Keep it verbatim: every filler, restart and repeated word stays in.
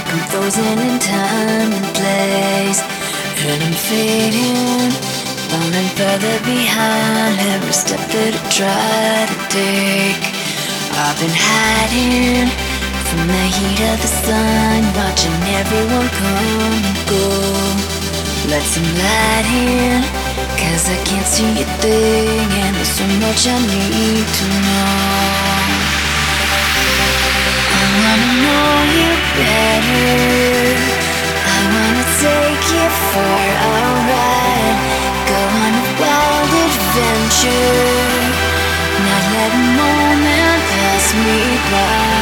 I'm frozen in time and place, and I'm fading, falling further behind every step that I try to take. I've been hiding from the heat of the sun, watching everyone come and go. Let some light in, cause I can't see a thing, and there's so much I need to know. I wanna know you better, I wanna take you for a ride, go on a wild adventure, not let a moment pass me by.